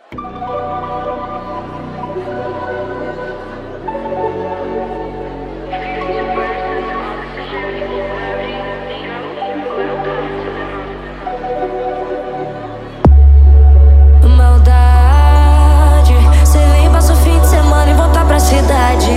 Maldade, cê vem, passa o fim de semana e volta pra cidade.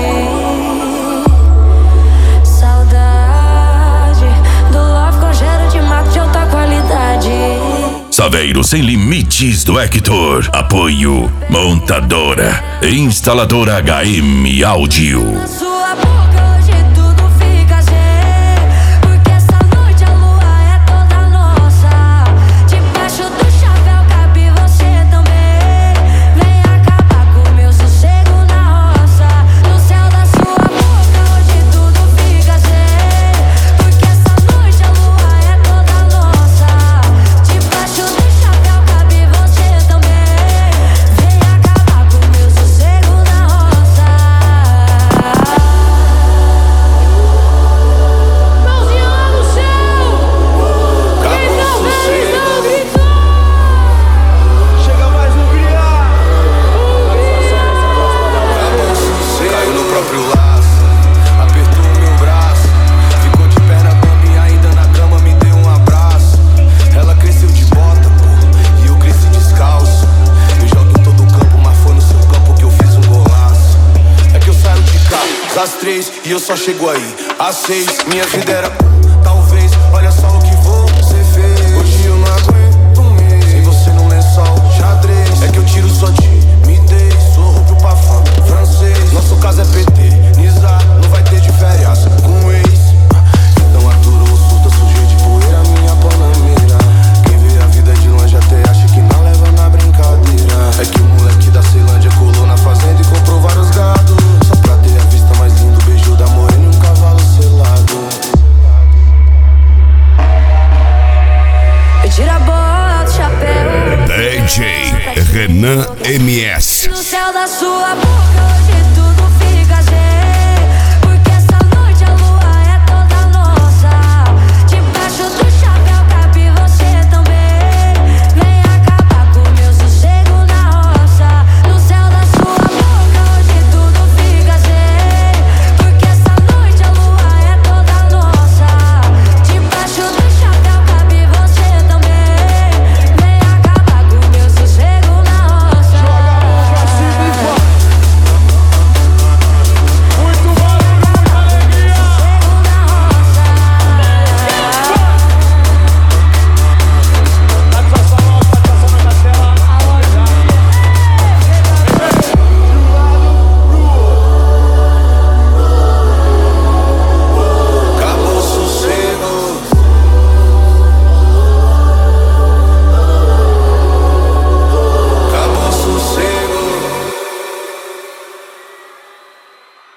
Saudade do love com cheiro de mato de alta qualidade. Saveiro sem limites do Hector. Apoio Montadora e Instaladora HM Áudio. Na sua boca hoje tudo fica zen, porque essa noite a lua é toda nossa. Debaixo do chapéu cabe você também. Vem acabar com o meu sossego na roça. No céu da sua boca hoje tudo fica zen, porque essa noite a lua é toda nossa. Debaixo do chapéu cabe você também. Vem acabar com o meu sossego na roça. Mãozinha lá no céu. Quem não fez não gritou. Chega mais no criar. Caiu no próprio laço, apertou o meu braço, ficou de perna bamba e ainda na cama me deu um abraço. Ela cresceu de bota, pô, e eu cresci descalço. Eu jogo em todo o campo, mas foi no seu campo que eu fiz um golaço. É que eu saio de cá às 3 e eu só chego aí às 6. Minha vida era talvez, olha só o que você fez. Hoje eu não aguento mais sem você no lençol xadrez. É que eu tiro sua timidez, sou roubo pra fã francês. Nosso caso é peternizar, não vai ter de férias com ex. Então aturou o surto, sujei de poeira minha panameira. Quem vê a vida de longe até acha que não leva na brincadeira. É que o moleque da Ceilândia colou na fazenda e comprou vários gados, só pra ter a vista mais linda, o beijo da morena e um cavalo selado. Eu tiro a bola do chapéu. DJ Renan MS. No céu da sua boca hoje